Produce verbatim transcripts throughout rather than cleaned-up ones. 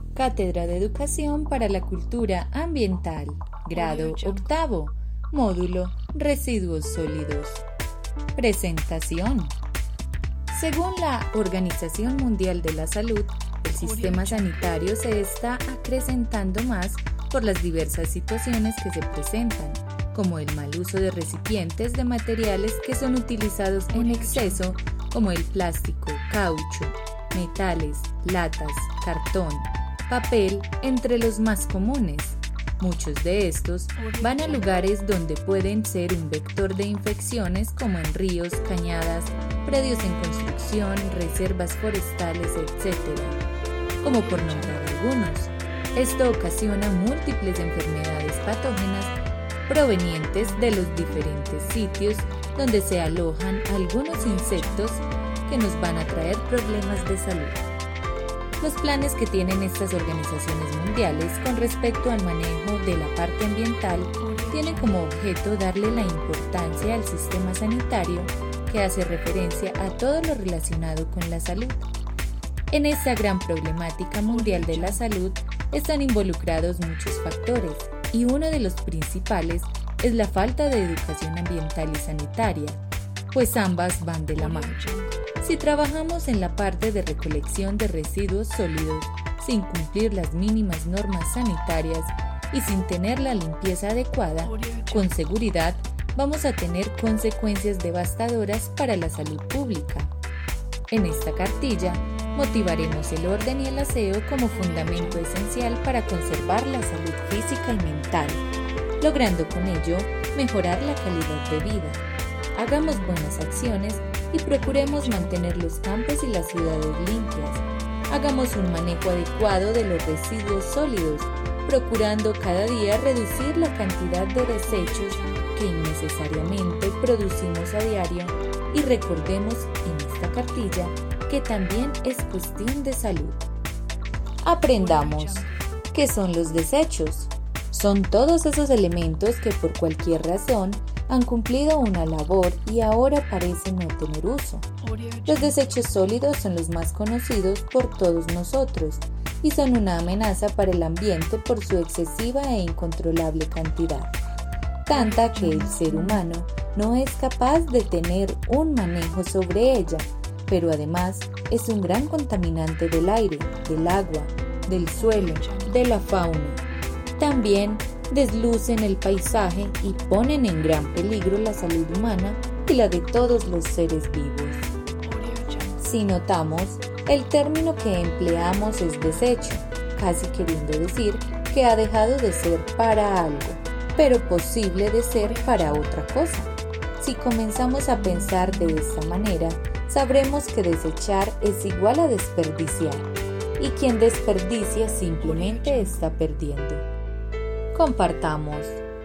Cátedra de Educación para la Cultura Ambiental, grado octavo, módulo Residuos Sólidos. Presentación. Según la Organización Mundial de la Salud, el sistema sanitario se está acrecentando más por las diversas situaciones que se presentan, como el mal uso de recipientes de materiales que son utilizados en exceso, como el plástico, caucho, metales, latas, cartón, papel, entre los más comunes. Muchos de estos van a lugares donde pueden ser un vector de infecciones, como en ríos, cañadas, predios en construcción, reservas forestales, etcétera, como por nombrar algunos. Esto ocasiona múltiples enfermedades patógenas provenientes de los diferentes sitios donde se alojan algunos insectos que nos van a traer problemas de salud. Los planes que tienen estas organizaciones mundiales con respecto al manejo de la parte ambiental tienen como objeto darle la importancia al sistema sanitario que hace referencia a todo lo relacionado con la salud. En esta gran problemática mundial de la salud están involucrados muchos factores y uno de los principales es la falta de educación ambiental y sanitaria, pues ambas van de la mano. Si trabajamos en la parte de recolección de residuos sólidos sin cumplir las mínimas normas sanitarias y sin tener la limpieza adecuada, con seguridad vamos a tener consecuencias devastadoras para la salud pública. En esta cartilla motivaremos el orden y el aseo como fundamento esencial para conservar la salud física y mental, logrando con ello mejorar la calidad de vida. Hagamos buenas acciones y procuremos mantener los campos y las ciudades limpias. Hagamos un manejo adecuado de los residuos sólidos, procurando cada día reducir la cantidad de desechos que innecesariamente producimos a diario, y recordemos en esta cartilla que también es cuestión de salud. Aprendamos. ¿Qué son los desechos? Son todos esos elementos que por cualquier razón han cumplido una labor y ahora parecen no tener uso. Los desechos sólidos son los más conocidos por todos nosotros y son una amenaza para el ambiente por su excesiva e incontrolable cantidad, tanta que el ser humano no es capaz de tener un manejo sobre ella, pero además es un gran contaminante del aire, del agua, del suelo, de la fauna. También deslucen el paisaje y ponen en gran peligro la salud humana y la de todos los seres vivos. Si notamos, el término que empleamos es desecho, casi queriendo decir que ha dejado de ser para algo, pero posible de ser para otra cosa. Si comenzamos a pensar de esta manera, sabremos que desechar es igual a desperdiciar, y quien desperdicia simplemente está perdiendo. Compartamos.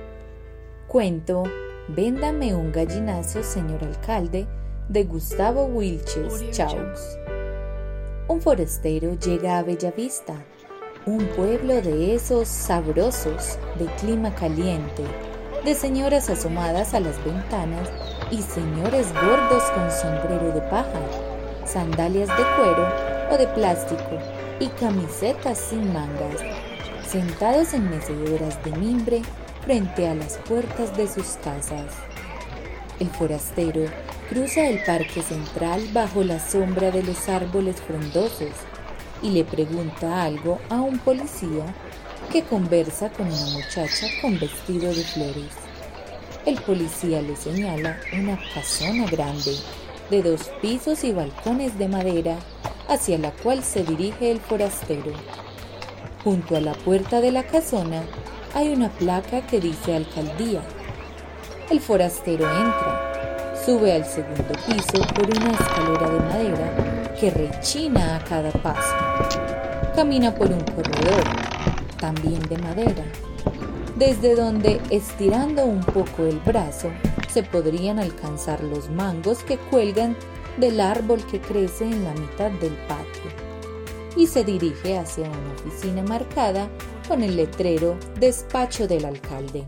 Cuento Véndame un gallinazo, señor alcalde, de Gustavo Wilches Chaux. Un forastero llega a Bellavista, un pueblo de esos sabrosos, de clima caliente, de señoras asomadas a las ventanas y señores gordos con sombrero de paja, sandalias de cuero o de plástico y camisetas sin mangas, sentados en mecedoras de mimbre frente a las puertas de sus casas. El forastero cruza el parque central bajo la sombra de los árboles frondosos y le pregunta algo a un policía que conversa con una muchacha con vestido de flores. El policía le señala una casona grande, de dos pisos y balcones de madera, hacia la cual se dirige el forastero. Junto a la puerta de la casona hay una placa que dice Alcaldía. El forastero entra, sube al segundo piso por una escalera de madera que rechina a cada paso. Camina por un corredor, también de madera, desde donde, estirando un poco el brazo, se podrían alcanzar los mangos que cuelgan del árbol que crece en la mitad del patio, y se dirige hacia una oficina marcada con el letrero Despacho del Alcalde.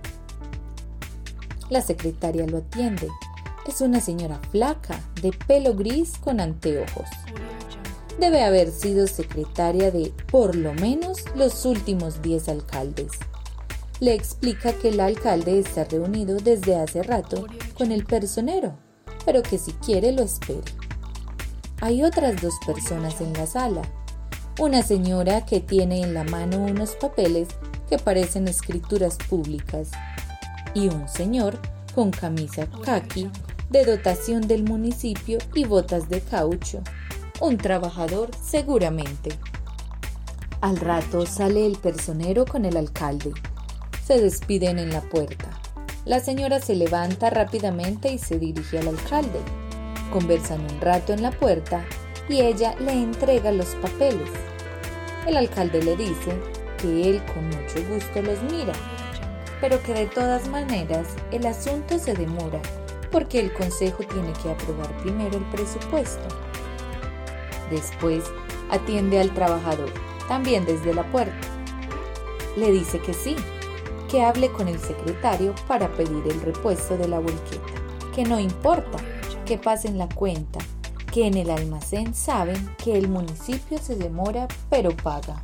La secretaria lo atiende. Es una señora flaca, de pelo gris con anteojos. debe haber sido secretaria de, por lo menos, los últimos diez alcaldes. Le explica que el alcalde está reunido desde hace rato con el personero, pero que si quiere lo espere. Hay otras dos personas en la sala. Una señora que tiene en la mano unos papeles que parecen escrituras públicas y un señor con camisa caqui de dotación del municipio y botas de caucho, un trabajador seguramente. Al rato sale el personero con el alcalde. Se despiden en la puerta. La señora se levanta rápidamente y se dirige al alcalde. Conversan un rato en la puerta y ella le entrega los papeles. El alcalde le dice que él con mucho gusto los mira, pero que de todas maneras el asunto se demora porque el consejo tiene que aprobar primero el presupuesto. Después atiende al trabajador, también desde la puerta. Le dice que sí, que hable con el secretario para pedir el repuesto de la volqueta, que no importa, que pasen la cuenta, que en el almacén saben que el municipio se demora pero paga.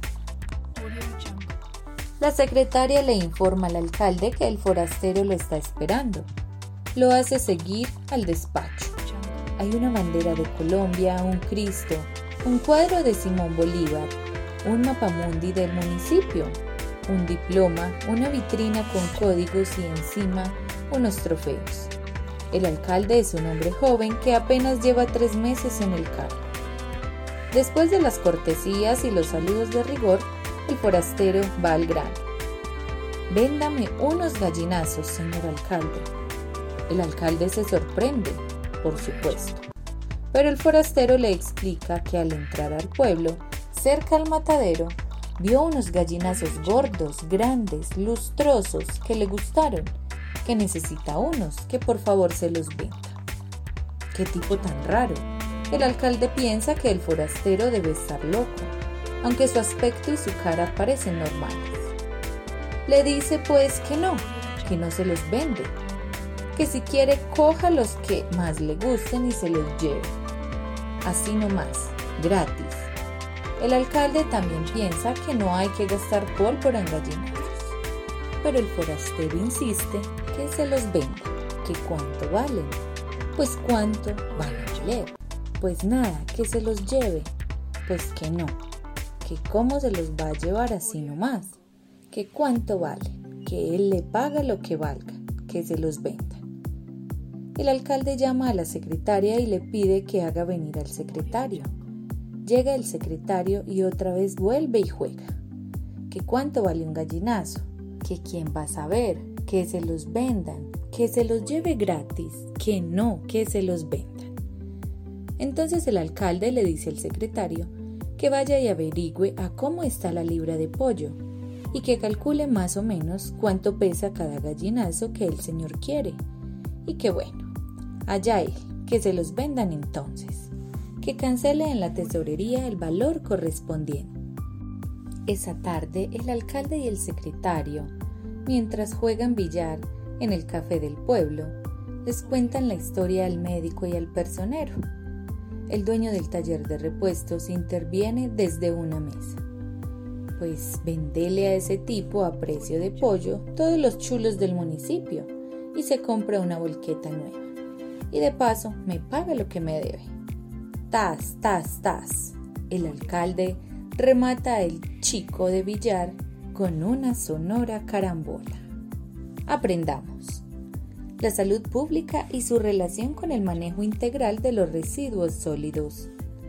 La secretaria le informa al alcalde que el forastero lo está esperando. Lo hace seguir al despacho. Hay una bandera de Colombia, un Cristo, un cuadro de Simón Bolívar, un mapamundi del municipio, un diploma, una vitrina con códigos y encima unos trofeos. El alcalde es un hombre joven que apenas lleva tres meses en el cargo. Después de las cortesías y los saludos de rigor, el forastero va al grano. Véndame unos gallinazos, señor alcalde. El alcalde se sorprende, por supuesto, pero el forastero le explica que al entrar al pueblo, cerca al matadero, vio unos gallinazos gordos, grandes, lustrosos, que le gustaron, que necesita unos, que por favor se los venda. ¡Qué tipo tan raro! El alcalde piensa que el forastero debe estar loco, aunque su aspecto y su cara parecen normales. Le dice pues que no, que no se los vende, que si quiere coja los que más le gusten y se los lleve. Así nomás, gratis. El alcalde también piensa que no hay que gastar pólvora en gallinazos, pero el forastero insiste que se los venda, que cuánto valen, pues cuánto van a valer, pues nada, que se los lleve, pues que no, que cómo se los va a llevar así nomás, que cuánto valen, que él le paga lo que valga, que se los venda. El alcalde llama a la secretaria y le pide que haga venir al secretario. Llega el secretario y otra vez vuelve y juega. ¿Que cuánto vale un gallinazo? ¿Que quién va a saber? Que se los vendan, que se los lleve gratis, que no, que se los vendan. Entonces el alcalde le dice al secretario que vaya y averigüe a cómo está la libra de pollo y que calcule más o menos cuánto pesa cada gallinazo que el señor quiere. Y que bueno, allá él, que se los vendan entonces, que cancele en la tesorería el valor correspondiente. Esa tarde el alcalde y el secretario, mientras juegan billar en el café del pueblo, les cuentan la historia al médico y al personero. El dueño del taller de repuestos interviene desde una mesa. Pues vendele a ese tipo a precio de pollo todos los chulos del municipio y se compra una volqueta nueva. Y de paso me paga lo que me debe. Tas, tas, tas. El alcalde remata el chico de billar con una sonora carambola. Aprendamos. La salud pública y su relación con el manejo integral de los residuos sólidos.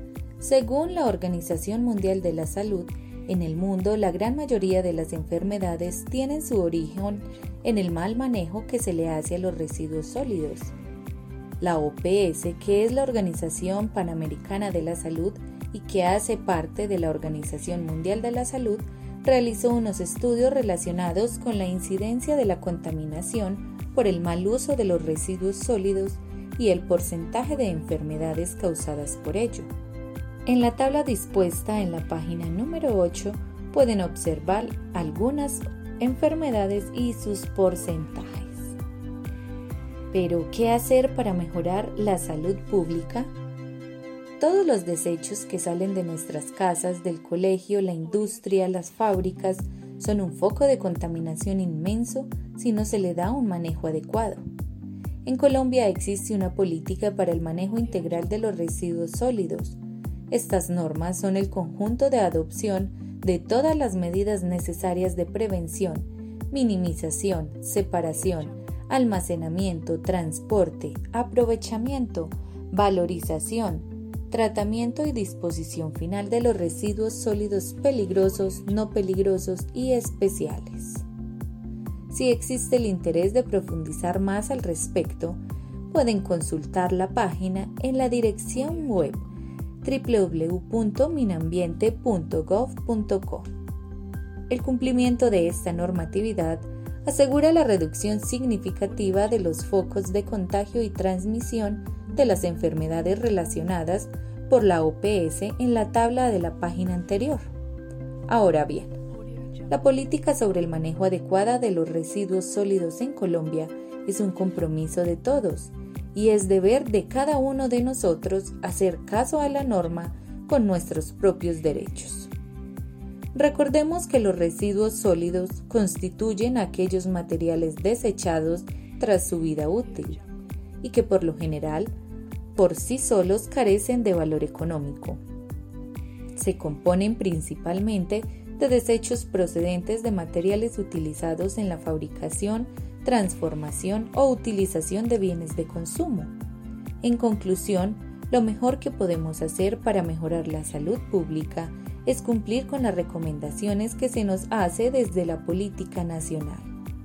Según la Organización Mundial de la Salud, en el mundo la gran mayoría de las enfermedades tienen su origen en el mal manejo que se le hace a los residuos sólidos. La O P S, que es la Organización Panamericana de la Salud y que hace parte de la Organización Mundial de la Salud, realizó unos estudios relacionados con la incidencia de la contaminación por el mal uso de los residuos sólidos y el porcentaje de enfermedades causadas por ello. En la tabla dispuesta en la página número ocho pueden observar algunas enfermedades y sus porcentajes. Pero, ¿qué hacer para mejorar la salud pública? todos los desechos que salen de nuestras casas, del colegio, la industria, las fábricas, son un foco de contaminación inmenso si no se le da un manejo adecuado. En Colombia existe una política para el manejo integral de los residuos sólidos. Estas normas son el conjunto de adopción de todas las medidas necesarias de prevención, minimización, separación, almacenamiento, transporte, aprovechamiento, valorización, tratamiento y disposición final de los residuos sólidos peligrosos, no peligrosos y especiales. Si existe el interés de profundizar más al respecto, pueden consultar la página en la dirección web doble u doble u doble u punto minambiente punto gov punto co. El cumplimiento de esta normatividad asegura la reducción significativa de los focos de contagio y transmisión de las enfermedades relacionadas por la O P S en la tabla de la página anterior. Ahora bien, la política sobre el manejo adecuado de los residuos sólidos en Colombia es un compromiso de todos y es deber de cada uno de nosotros hacer caso a la norma con nuestros propios derechos. Recordemos que los residuos sólidos constituyen aquellos materiales desechados tras su vida útil y que por lo general, por sí solos carecen de valor económico. Se componen principalmente de desechos procedentes de materiales utilizados en la fabricación, transformación o utilización de bienes de consumo. En conclusión, lo mejor que podemos hacer para mejorar la salud pública es cumplir con las recomendaciones que se nos hace desde la política nacional.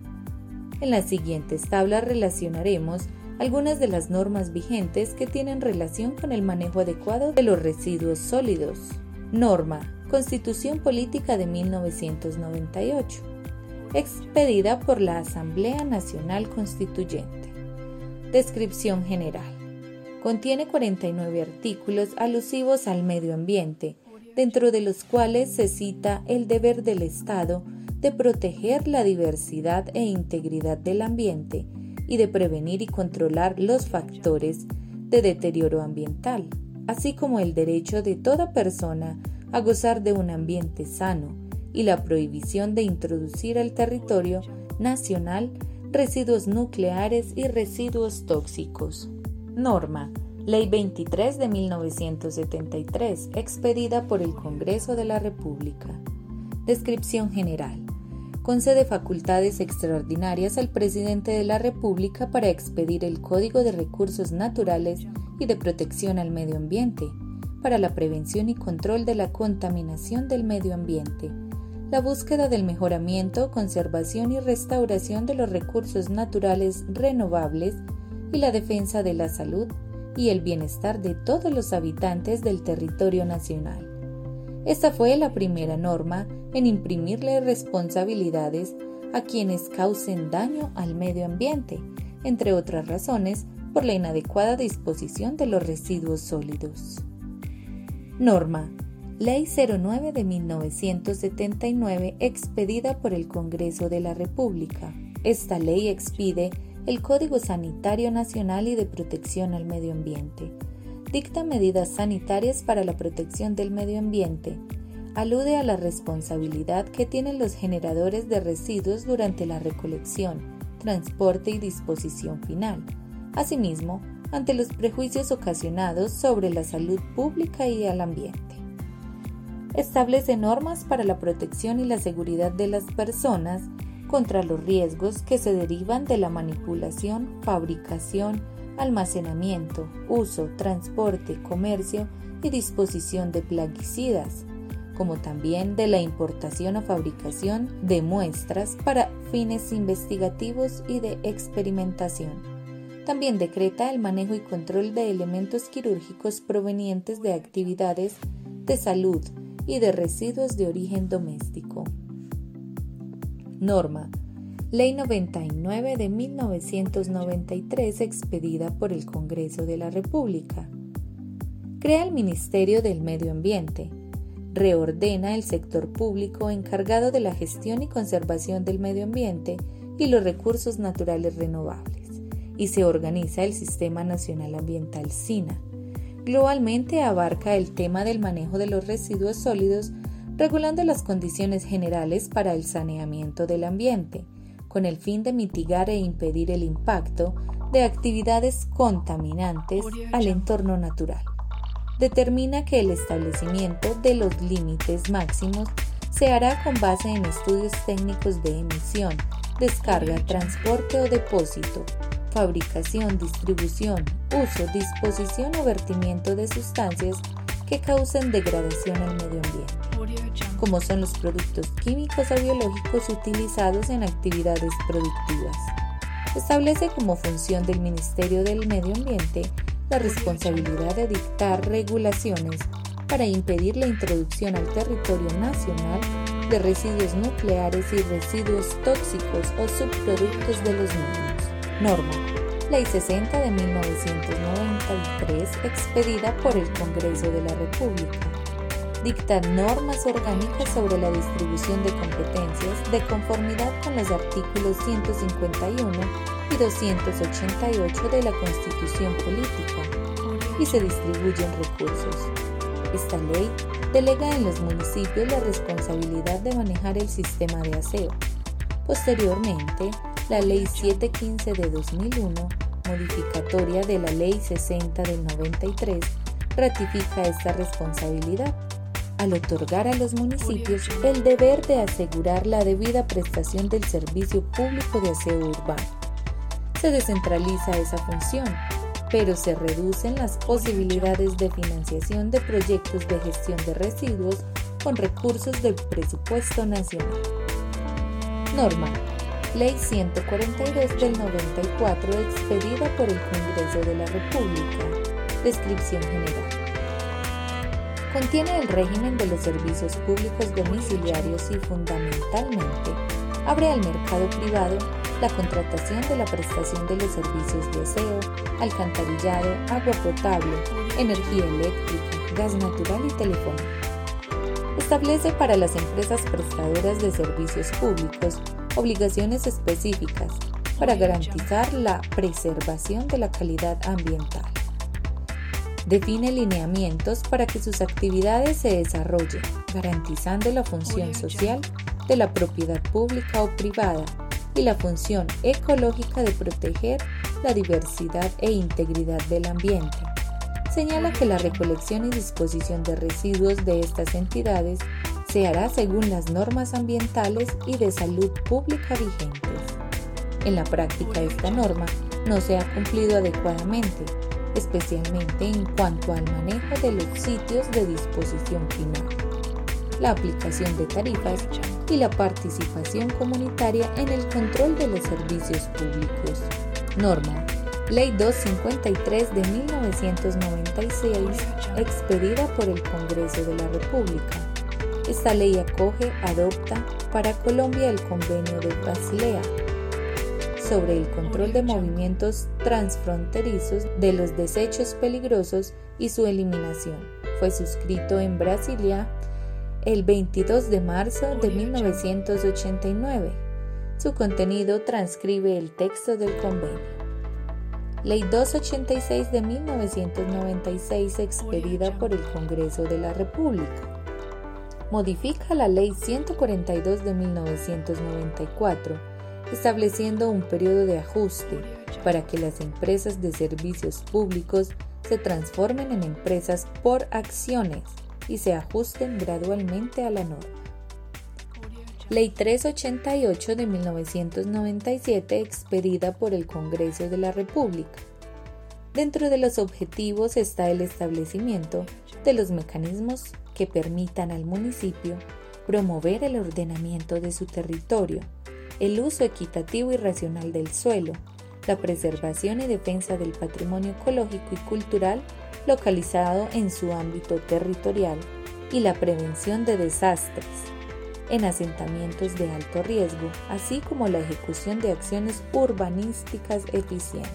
En las siguientes tablas relacionaremos algunas de las normas vigentes que tienen relación con el manejo adecuado de los residuos sólidos. Norma Constitución Política de mil novecientos noventa y ocho, expedida por la Asamblea Nacional Constituyente. Descripción general. Contiene cuarenta y nueve artículos alusivos al medio ambiente, dentro de los cuales se cita el deber del Estado de proteger la diversidad e integridad del ambiente y de prevenir y controlar los factores de deterioro ambiental, así como el derecho de toda persona a gozar de un ambiente sano y la prohibición de introducir al territorio nacional residuos nucleares y residuos tóxicos. Norma Ley veintitrés de mil novecientos setenta y tres, expedida por el Congreso de la República. Descripción general. Concede facultades extraordinarias al Presidente de la República para expedir el Código de Recursos Naturales y de Protección al Medio Ambiente, para la prevención y control de la contaminación del medio ambiente, la búsqueda del mejoramiento, conservación y restauración de los recursos naturales renovables y la defensa de la salud y el bienestar de todos los habitantes del territorio nacional. Esta fue la primera norma en imprimirle responsabilidades a quienes causen daño al medio ambiente, entre otras razones, por la inadecuada disposición de los residuos sólidos. Norma Ley cero nueve de mil novecientos setenta y nueve, expedida por el Congreso de la República. Esta ley expide el Código Sanitario Nacional y de Protección al Medio Ambiente. Dicta medidas sanitarias para la protección del medio ambiente. Alude a la responsabilidad que tienen los generadores de residuos durante la recolección, transporte y disposición final. Asimismo, ante los prejuicios ocasionados sobre la salud pública y al ambiente. Establece normas para la protección y la seguridad de las personas contra los riesgos que se derivan de la manipulación, fabricación, almacenamiento, uso, transporte, comercio y disposición de plaguicidas, como también de la importación o fabricación de muestras para fines investigativos y de experimentación. También decreta el manejo y control de elementos quirúrgicos provenientes de actividades de salud y de residuos de origen doméstico. Norma Ley noventa y nueve de mil novecientos noventa y tres, expedida por el Congreso de la República. Crea el Ministerio del Medio Ambiente. Reordena el sector público encargado de la gestión y conservación del medio ambiente y los recursos naturales renovables, y se organiza el Sistema Nacional Ambiental SINA. Globalmente abarca el tema del manejo de los residuos sólidos, regulando las condiciones generales para el saneamiento del ambiente, con el fin de mitigar e impedir el impacto de actividades contaminantes al entorno natural. Determina que el establecimiento de los límites máximos se hará con base en estudios técnicos de emisión, descarga, transporte o depósito, fabricación, distribución, uso, disposición o vertimiento de sustancias que causen degradación al medio ambiente, como son los productos químicos o biológicos utilizados en actividades productivas. Establece como función del Ministerio del Medio Ambiente la responsabilidad de dictar regulaciones para impedir la introducción al territorio nacional de residuos nucleares y residuos tóxicos o subproductos de los mismos. Norma. Ley sesenta de mil novecientos noventa y tres, expedida por el Congreso de la República. Dicta normas orgánicas sobre la distribución de competencias de conformidad con los artículos ciento cincuenta y uno y doscientos ochenta y ocho de la Constitución Política y se distribuyen recursos. Esta ley delega en los municipios la responsabilidad de manejar el sistema de aseo. Posteriormente, la Ley setecientos quince de dos mil uno, modificatoria de la Ley sesenta del noventa y tres, ratifica esta responsabilidad, al otorgar a los municipios el deber de asegurar la debida prestación del servicio público de aseo urbano. Se descentraliza esa función, pero se reducen las posibilidades de financiación de proyectos de gestión de residuos con recursos del presupuesto nacional. Norma. Ley ciento cuarenta y dos del noventa y cuatro, expedida por el Congreso de la República. Descripción general. Contiene el régimen de los servicios públicos domiciliarios y fundamentalmente abre al mercado privado la contratación de la prestación de los servicios de aseo, alcantarillado, agua potable, energía eléctrica, gas natural y telefónica. Establece para las empresas prestadoras de servicios públicos obligaciones específicas para garantizar la preservación de la calidad ambiental. Define lineamientos para que sus actividades se desarrollen, garantizando la función social de la propiedad pública o privada y la función ecológica de proteger la diversidad e integridad del ambiente. Señala que la recolección y disposición de residuos de estas entidades se hará según las normas ambientales y de salud pública vigentes. En la práctica, esta norma no se ha cumplido adecuadamente, especialmente en cuanto al manejo de los sitios de disposición final, la aplicación de tarifas y la participación comunitaria en el control de los servicios públicos. Norma. Ley doscientos cincuenta y tres de mil novecientos noventa y seis, expedida por el Congreso de la República. Esta ley acoge, adopta para Colombia el Convenio de Basilea sobre el control de movimientos transfronterizos de los desechos peligrosos y su eliminación. Fue suscrito en Brasilia el veintidós de marzo de mil novecientos ochenta y nueve. Su contenido transcribe el texto del convenio. Ley doscientos ochenta y seis de mil novecientos noventa y seis, expedida por el Congreso de la República. Modifica la Ley ciento cuarenta y dos de mil novecientos noventa y cuatro, estableciendo un periodo de ajuste para que las empresas de servicios públicos se transformen en empresas por acciones y se ajusten gradualmente a la norma. Ley trescientos ochenta y ocho de mil novecientos noventa y siete, expedida por el Congreso de la República. Dentro de los objetivos está el establecimiento de los mecanismos que permitan al municipio promover el ordenamiento de su territorio, el uso equitativo y racional del suelo, la preservación y defensa del patrimonio ecológico y cultural localizado en su ámbito territorial y la prevención de desastres en asentamientos de alto riesgo, así como la ejecución de acciones urbanísticas eficientes.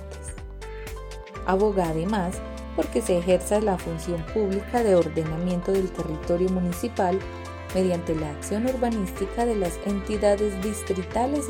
Aboga además porque se ejerza la función pública de ordenamiento del territorio municipal mediante la acción urbanística de las entidades distritales y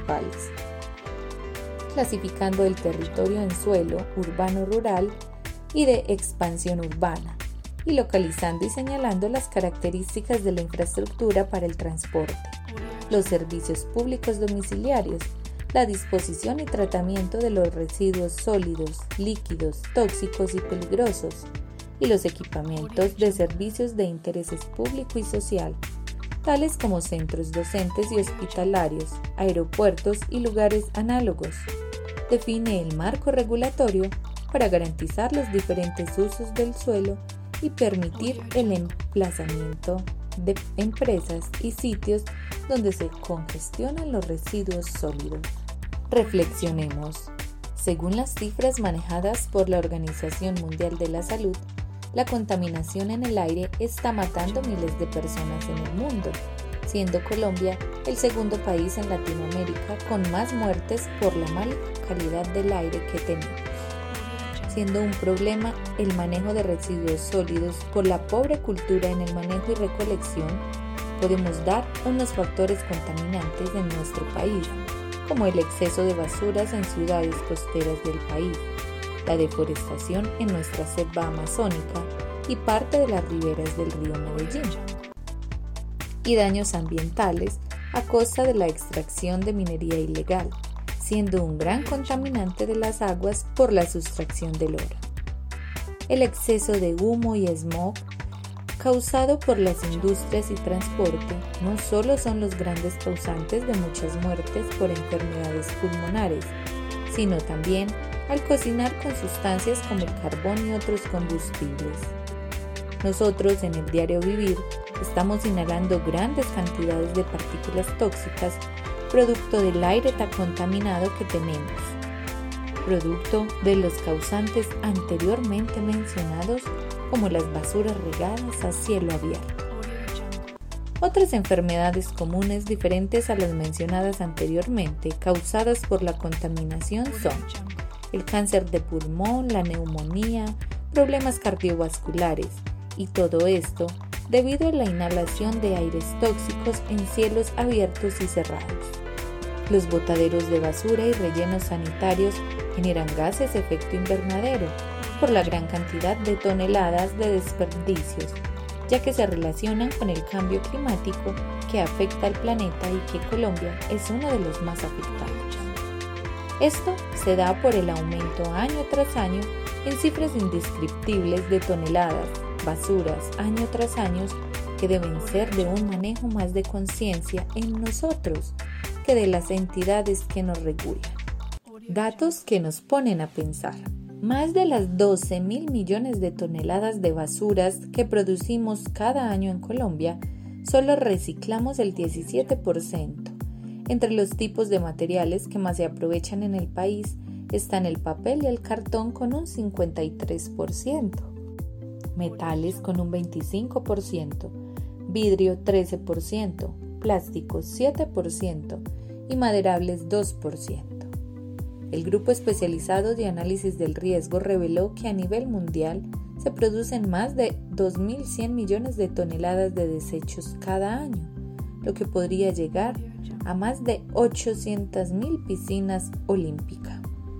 municipales, clasificando el territorio en suelo urbano-rural, y de expansión urbana, y localizando y señalando las características de la infraestructura para el transporte, los servicios públicos domiciliarios, la disposición y tratamiento de los residuos sólidos, líquidos, tóxicos y peligrosos, y los equipamientos de servicios de interés público y social, tales como centros docentes y hospitalarios, aeropuertos y lugares análogos. Define el marco regulatorio para garantizar los diferentes usos del suelo y permitir el emplazamiento de empresas y sitios donde se congestionan los residuos sólidos. Reflexionemos. Según las cifras manejadas por la Organización Mundial de la Salud, la contaminación en el aire está matando miles de personas en el mundo, siendo Colombia el segundo país en Latinoamérica con más muertes por la mala calidad del aire que tenemos. Siendo un problema el manejo de residuos sólidos por la pobre cultura en el manejo y recolección, podemos dar unos factores contaminantes en nuestro país, como el exceso de basuras en ciudades costeras del país, la deforestación en nuestra selva amazónica y parte de las riberas del río Medellín, y daños ambientales a costa de la extracción de minería ilegal, siendo un gran contaminante de las aguas por la sustracción del oro. El exceso de humo y smog causado por las industrias y transporte no solo son los grandes causantes de muchas muertes por enfermedades pulmonares, sino también al cocinar con sustancias como el carbón y otros combustibles. Nosotros en el diario vivir estamos inhalando grandes cantidades de partículas tóxicas producto del aire tan contaminado que tenemos, producto de los causantes anteriormente mencionados como las basuras regadas a cielo abierto. Otras enfermedades comunes diferentes a las mencionadas anteriormente causadas por la contaminación son el cáncer de pulmón, la neumonía, problemas cardiovasculares, y todo esto debido a la inhalación de aires tóxicos en cielos abiertos y cerrados. Los botaderos de basura y rellenos sanitarios generan gases de efecto invernadero por la gran cantidad de toneladas de desperdicios, ya que se relacionan con el cambio climático que afecta al planeta y que Colombia es uno de los más afectados. Esto se da por el aumento año tras año en cifras indescriptibles de toneladas, basuras año tras año que deben ser de un manejo más de conciencia en nosotros que de las entidades que nos regulan. Datos que nos ponen a pensar. Más de las doce mil millones de toneladas de basuras que producimos cada año en Colombia, solo reciclamos el diecisiete por ciento. Entre los tipos de materiales que más se aprovechan en el país están el papel y el cartón con un cincuenta y tres por ciento, metales con un veinticinco por ciento, vidrio trece por ciento, plásticos siete por ciento y maderables dos por ciento. El grupo especializado de análisis del riesgo reveló que a nivel mundial se producen más de dos mil cien millones de toneladas de desechos cada año, lo que podría llegar a más de ochocientas mil piscinas olímpicas.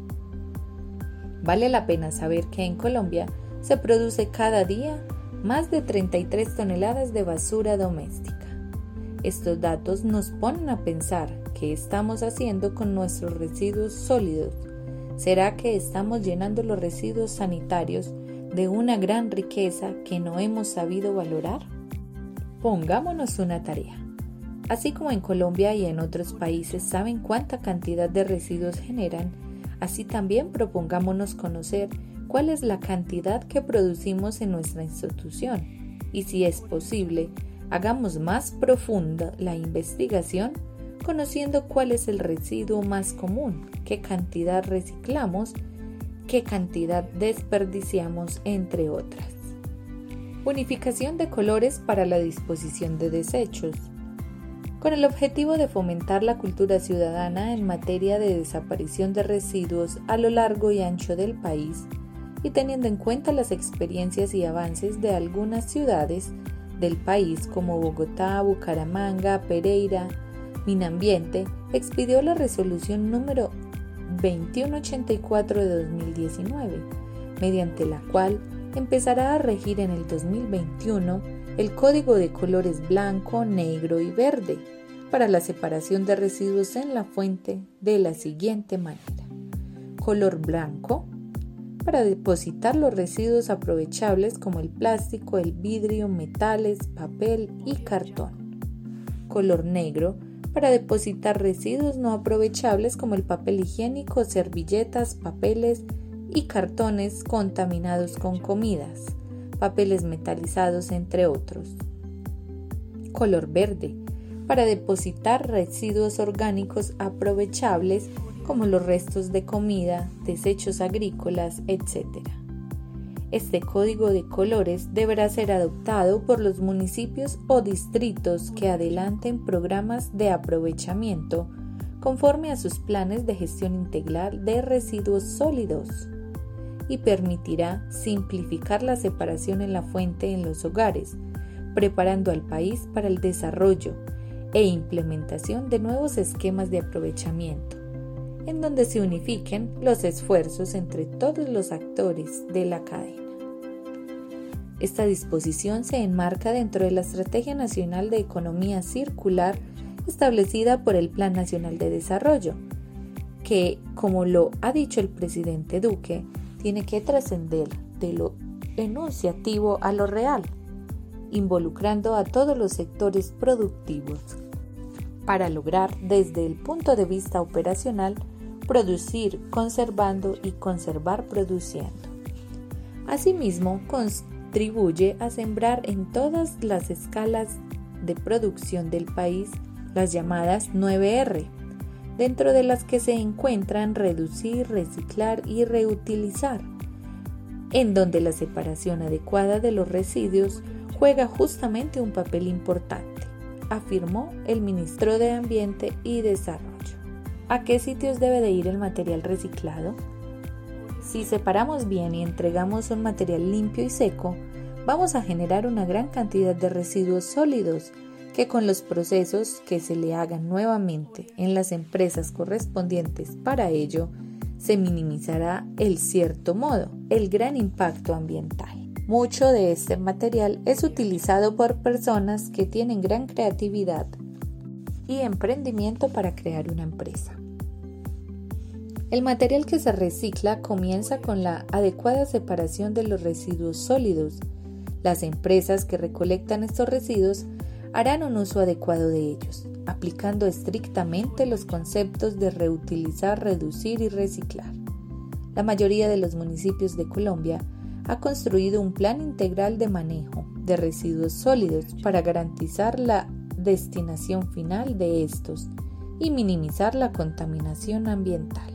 Vale la pena saber que en Colombia se produce cada día más de treinta y tres toneladas de basura doméstica. Estos datos nos ponen a pensar qué estamos haciendo con nuestros residuos sólidos. ¿Será que estamos llenando los residuos sanitarios de una gran riqueza que no hemos sabido valorar? Pongámonos una tarea. Así como en Colombia y en otros países saben cuánta cantidad de residuos generan, así también propongámonos conocer cuál es la cantidad que producimos en nuestra institución y, si es posible, hagamos más profunda la investigación conociendo cuál es el residuo más común, qué cantidad reciclamos, qué cantidad desperdiciamos, entre otras. Unificación de colores para la disposición de desechos. Con el objetivo de fomentar la cultura ciudadana en materia de desaparición de residuos a lo largo y ancho del país, y teniendo en cuenta las experiencias y avances de algunas ciudades del país como Bogotá, Bucaramanga, Pereira, Minambiente, expidió la resolución número veintiuno ochenta y cuatro de dos mil diecinueve, mediante la cual empezará a regir en el dos mil veintiuno el Código de Colores blanco, negro y verde para la separación de residuos en la fuente de la siguiente manera. Color blanco, para depositar los residuos aprovechables como el plástico, el vidrio, metales, papel y cartón. Color negro, para depositar residuos no aprovechables como el papel higiénico, servilletas, papeles y cartones contaminados con comidas, papeles metalizados, entre otros. Color verde, para depositar residuos orgánicos aprovechables como los restos de comida, desechos agrícolas, etcétera. Este código de colores deberá ser adoptado por los municipios o distritos que adelanten programas de aprovechamiento conforme a sus planes de gestión integral de residuos sólidos y permitirá simplificar la separación en la fuente en los hogares, preparando al país para el desarrollo e implementación de nuevos esquemas de aprovechamiento, en donde se unifiquen los esfuerzos entre todos los actores de la cadena. Esta disposición se enmarca dentro de la Estrategia Nacional de Economía Circular establecida por el Plan Nacional de Desarrollo, que, como lo ha dicho el presidente Duque, tiene que trascender de lo enunciativo a lo real, involucrando a todos los sectores productivos, para lograr, desde el punto de vista operacional, producir conservando y conservar produciendo. Asimismo, contribuye a sembrar en todas las escalas de producción del país las llamadas nueve erre, dentro de las que se encuentran reducir, reciclar y reutilizar, en donde la separación adecuada de los residuos juega justamente un papel importante, afirmó el ministro de Ambiente y Desarrollo. ¿A qué sitios debe de ir el material reciclado? Si separamos bien y entregamos un material limpio y seco, vamos a generar una gran cantidad de residuos sólidos que con los procesos que se le hagan nuevamente en las empresas correspondientes para ello, se minimizará en cierto modo el gran impacto ambiental. Mucho de este material es utilizado por personas que tienen gran creatividad y emprendimiento para crear una empresa. El material que se recicla comienza con la adecuada separación de los residuos sólidos. Las empresas que recolectan estos residuos harán un uso adecuado de ellos, aplicando estrictamente los conceptos de reutilizar, reducir y reciclar. La mayoría de los municipios de Colombia ha construido un plan integral de manejo de residuos sólidos para garantizar la destinación final de estos y minimizar la contaminación ambiental.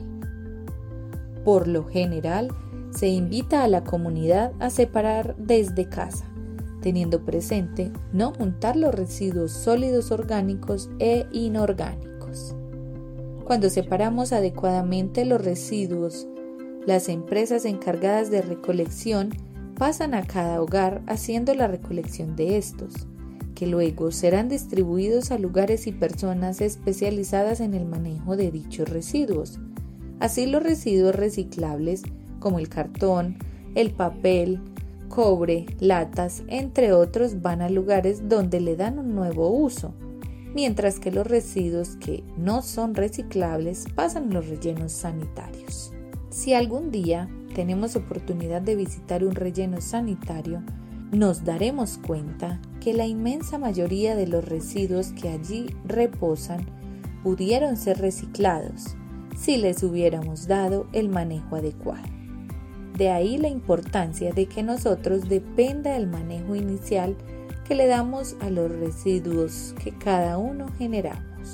Por lo general, se invita a la comunidad a separar desde casa, teniendo presente no juntar los residuos sólidos orgánicos e inorgánicos. Cuando separamos adecuadamente los residuos, las empresas encargadas de recolección pasan a cada hogar haciendo la recolección de estos, que luego serán distribuidos a lugares y personas especializadas en el manejo de dichos residuos. Así los residuos reciclables como el cartón, el papel, cobre, latas, entre otros, van a lugares donde le dan un nuevo uso, mientras que los residuos que no son reciclables pasan a los rellenos sanitarios. Si algún día tenemos oportunidad de visitar un relleno sanitario, nos daremos cuenta que la inmensa mayoría de los residuos que allí reposan pudieron ser reciclados si les hubiéramos dado el manejo adecuado. De ahí la importancia de que nosotros dependa del manejo inicial que le damos a los residuos que cada uno generamos.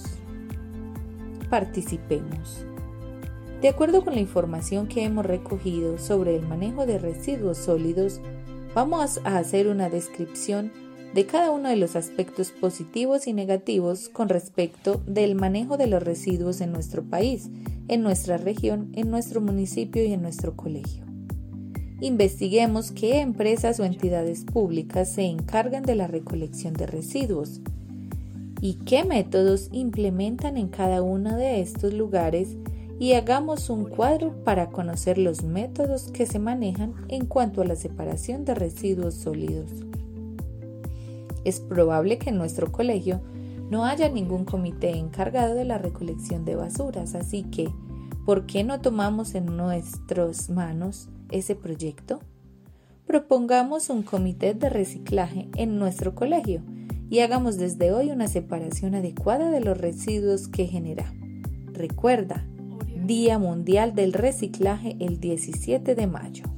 Participemos. De acuerdo con la información que hemos recogido sobre el manejo de residuos sólidos, vamos a hacer una descripción de cada uno de los aspectos positivos y negativos con respecto del manejo de los residuos en nuestro país, en nuestra región, en nuestro municipio y en nuestro colegio. Investiguemos qué empresas o entidades públicas se encargan de la recolección de residuos y qué métodos implementan en cada uno de estos lugares y hagamos un cuadro para conocer los métodos que se manejan en cuanto a la separación de residuos sólidos. Es probable que en nuestro colegio no haya ningún comité encargado de la recolección de basuras, así que, ¿por qué no tomamos en nuestras manos ese proyecto? Propongamos un comité de reciclaje en nuestro colegio y hagamos desde hoy una separación adecuada de los residuos que genera. Recuerda, Día Mundial del Reciclaje el diecisiete de mayo.